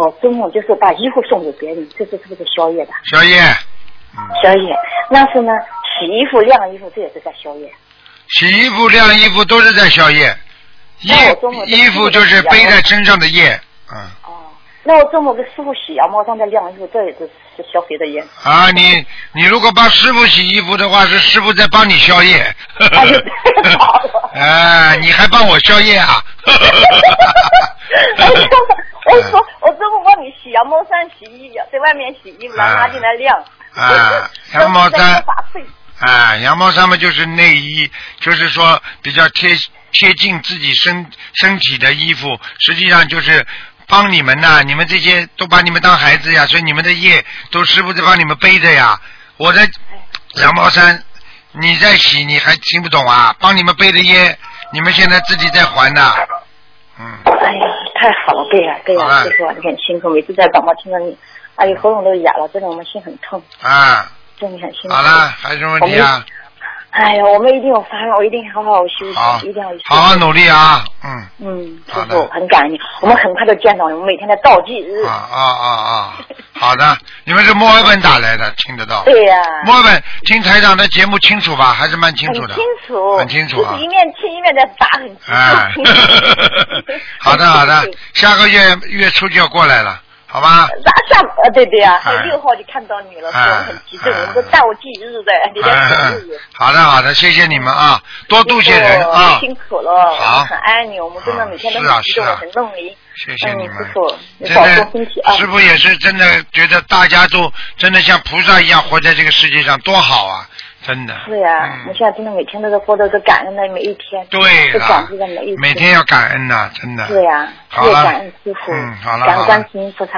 哦，周末就是把衣服送给别人，这是不是宵夜的？ 宵夜。 宵夜，那是呢，洗衣服、晾衣服，这也是在宵夜。 洗衣服、晾衣服都是在宵夜。衣服就是背在身上的业。 哦，那我周末给师傅洗羊毛衫在晾衣服，这也是消谁的业？ 啊，你如果帮师傅洗衣服的话，是师傅在帮你宵夜。哎，你还帮我宵夜啊？ 我说我周末帮你洗羊毛衫、洗衣服，在外面洗衣服，然后拿进来晾。 羊毛衫。羊毛衫嘛就是内衣，就是说比较贴近自己身体的衣服，实际上就是帮你们呐，你们这些都把你们当孩子呀，所以你们的业都师傅在帮你们背着呀。我的羊毛衫你在洗，你还听不懂啊？帮你们背的业，你们现在自己在还呐。 哎呀，太好了，对呀，师傅，你很辛苦，每次在广播听到你，哎呦，喉咙都哑了，真的我们心很痛。真的很辛苦。 好了，还有什么问题啊？ 哎呀，我们一定有发愿，我一定好好休息，一定要好好努力啊！ 师傅很感恩你，我们很快就见到你，我们每天的倒计日。 好的，你们是墨尔本打来的，听得到？ 对呀。 墨尔本听台长的节目清楚吧？还是蛮清楚的。很清楚啊。 就是一面听一面在打，很清楚。 好的，下个月初就要过来了。好吧， 对呀，还有6号就看到你了，所以我们很激动，我们都倒计日的，你在守日子。 好的，谢谢你们啊，多度些人啊。 辛苦了，好，很爱你，我们真的每天都很激动，很弄力。 谢谢你们， 师傅，你保重身体啊。 师傅也是真的觉得大家都真的像菩萨一样活在这个世界上，多好啊！真的是呀，我们现在真的每天都在过着感恩的每一天， 对了， 感激的每一天， 每天要感恩呐，真的。 是呀， 好了， 感恩师傅， 好了， 感恩观世音菩萨。